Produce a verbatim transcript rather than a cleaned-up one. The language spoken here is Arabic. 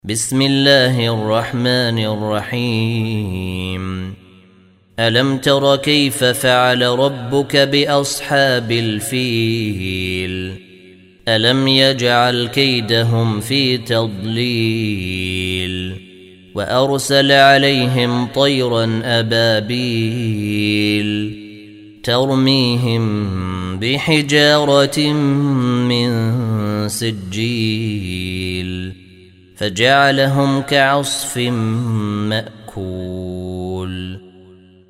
بسم الله الرحمن الرحيم. ألم تر كيف فعل ربك بأصحاب الفيل؟ ألم يجعل كيدهم في تضليل وأرسل عليهم طيرا أبابيل ترميهم بحجارة من سجيل فجعلهم كعصف مأكول.